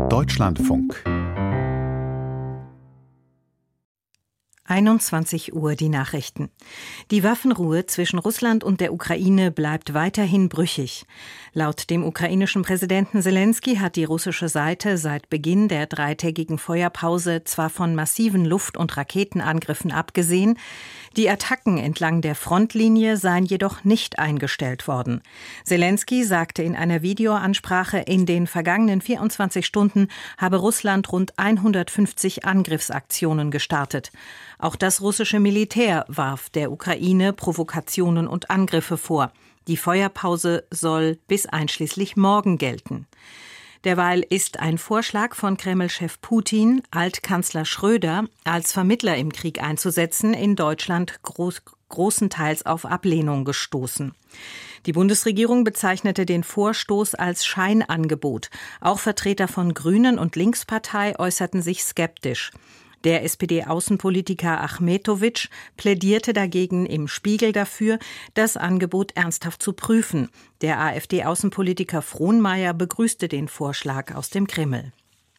Deutschlandfunk 21 Uhr die Nachrichten. Die Waffenruhe zwischen Russland und der Ukraine bleibt weiterhin brüchig. Laut dem ukrainischen Präsidenten Selenskyj hat die russische Seite seit Beginn der dreitägigen Feuerpause zwar von massiven Luft- und Raketenangriffen abgesehen, die Attacken entlang der Frontlinie seien jedoch nicht eingestellt worden. Selenskyj sagte in einer Videoansprache, in den vergangenen 24 Stunden habe Russland rund 150 Angriffsaktionen gestartet. Auch das russische Militär warf der Ukraine Provokationen und Angriffe vor. Die Feuerpause soll bis einschließlich morgen gelten. Derweil ist ein Vorschlag von Kreml-Chef Putin, Altkanzler Schröder als Vermittler im Krieg einzusetzen, in Deutschland großenteils auf Ablehnung gestoßen. Die Bundesregierung bezeichnete den Vorstoß als Scheinangebot. Auch Vertreter von Grünen und Linkspartei äußerten sich skeptisch. Der SPD-Außenpolitiker Achmetowitsch plädierte dagegen im Spiegel dafür, das Angebot ernsthaft zu prüfen. Der AfD-Außenpolitiker Frohnmayer begrüßte den Vorschlag aus dem Kreml.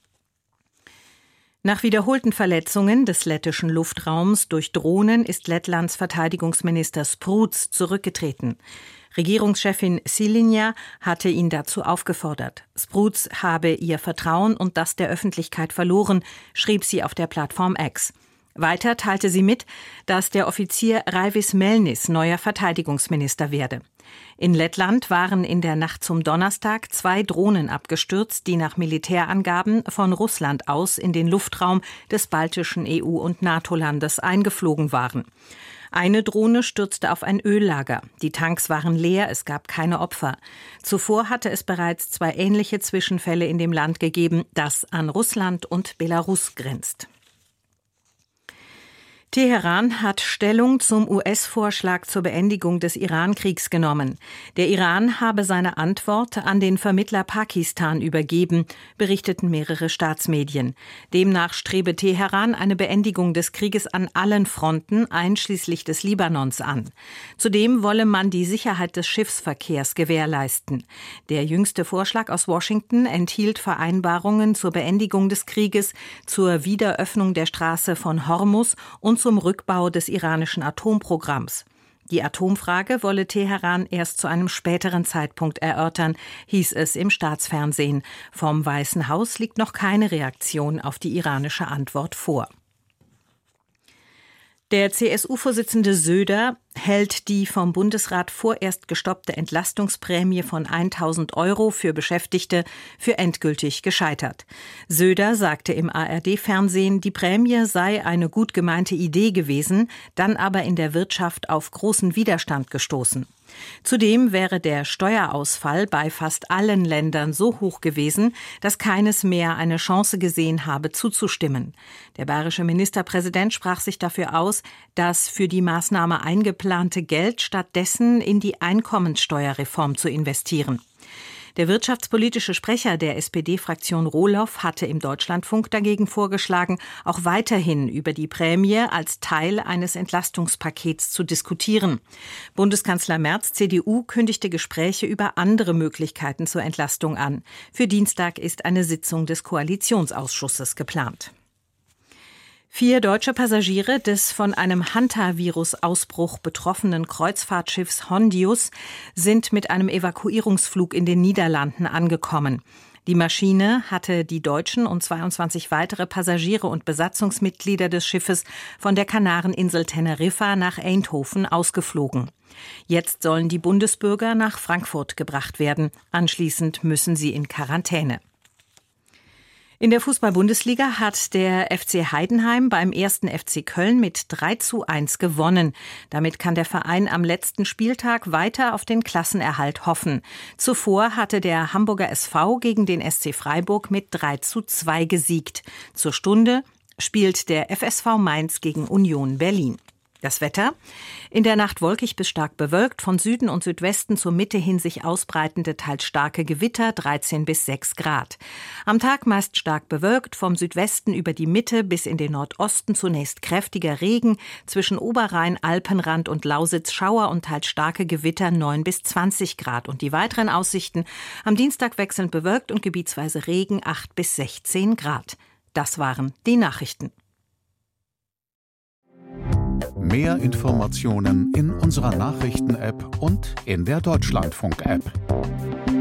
Nach wiederholten Verletzungen des lettischen Luftraums durch Drohnen ist Lettlands Verteidigungsminister Spruds zurückgetreten. Regierungschefin Šileņa hatte ihn dazu aufgefordert. Spruds habe ihr Vertrauen und das der Öffentlichkeit verloren, schrieb sie auf der Plattform X. Weiter teilte sie mit, dass der Offizier Raivis Melnis neuer Verteidigungsminister werde. In Lettland waren in der Nacht zum Donnerstag 2 Drohnen abgestürzt, die nach Militärangaben von Russland aus in den Luftraum des baltischen EU- und NATO-Landes eingeflogen waren. Eine Drohne stürzte auf ein Öllager. Die Tanks waren leer, es gab keine Opfer. Zuvor hatte es bereits 2 ähnliche Zwischenfälle in dem Land gegeben, das an Russland und Belarus grenzt. Teheran hat Stellung zum US-Vorschlag zur Beendigung des Iran-Kriegs genommen. Der Iran habe seine Antwort an den Vermittler Pakistan übergeben, berichteten mehrere Staatsmedien. Demnach strebe Teheran eine Beendigung des Krieges an allen Fronten, einschließlich des Libanons, an. Zudem wolle man die Sicherheit des Schiffsverkehrs gewährleisten. Der jüngste Vorschlag aus Washington enthielt Vereinbarungen zur Beendigung des Krieges, zur Wiederöffnung der Straße von Hormuz und zum Rückbau des iranischen Atomprogramms. Die Atomfrage wolle Teheran erst zu einem späteren Zeitpunkt erörtern, hieß es im Staatsfernsehen. Vom Weißen Haus liegt noch keine Reaktion auf die iranische Antwort vor. Der CSU-Vorsitzende Söder hält die vom Bundesrat vorerst gestoppte Entlastungsprämie von 1.000 € für Beschäftigte für endgültig gescheitert. Söder sagte im ARD-Fernsehen, die Prämie sei eine gut gemeinte Idee gewesen, dann aber in der Wirtschaft auf großen Widerstand gestoßen. Zudem wäre der Steuerausfall bei fast allen Ländern so hoch gewesen, dass keines mehr eine Chance gesehen habe, zuzustimmen. Der bayerische Ministerpräsident sprach sich dafür aus, das für die Maßnahme eingeplante Geld stattdessen in die Einkommenssteuerreform zu investieren. Der wirtschaftspolitische Sprecher der SPD-Fraktion Rohloff hatte im Deutschlandfunk dagegen vorgeschlagen, auch weiterhin über die Prämie als Teil eines Entlastungspakets zu diskutieren. Bundeskanzler Merz, CDU, kündigte Gespräche über andere Möglichkeiten zur Entlastung an. Für Dienstag ist eine Sitzung des Koalitionsausschusses geplant. 4 deutsche Passagiere des von einem Hantavirus-Ausbruch betroffenen Kreuzfahrtschiffs Hondius sind mit einem Evakuierungsflug in den Niederlanden angekommen. Die Maschine hatte die deutschen und 22 weitere Passagiere und Besatzungsmitglieder des Schiffes von der Kanareninsel Teneriffa nach Eindhoven ausgeflogen. Jetzt sollen die Bundesbürger nach Frankfurt gebracht werden. Anschließend müssen sie in Quarantäne. In der Fußball-Bundesliga hat der FC Heidenheim beim 1. FC Köln mit 3:1 gewonnen. Damit kann der Verein am letzten Spieltag weiter auf den Klassenerhalt hoffen. Zuvor hatte der Hamburger SV gegen den SC Freiburg mit 3:2 gesiegt. Zur Stunde spielt der FSV Mainz gegen Union Berlin. Das Wetter: In der Nacht wolkig bis stark bewölkt, von Süden und Südwesten zur Mitte hin sich ausbreitende, teils starke Gewitter, 13 bis 6 Grad. Am Tag meist stark bewölkt, vom Südwesten über die Mitte bis in den Nordosten zunächst kräftiger Regen, zwischen Oberrhein, Alpenrand und Lausitz Schauer und teils starke Gewitter, 9 bis 20 Grad. Und die weiteren Aussichten: am Dienstag wechselnd bewölkt und gebietsweise Regen, 8 bis 16 Grad. Das waren die Nachrichten. Mehr Informationen in unserer Nachrichten-App und in der Deutschlandfunk-App.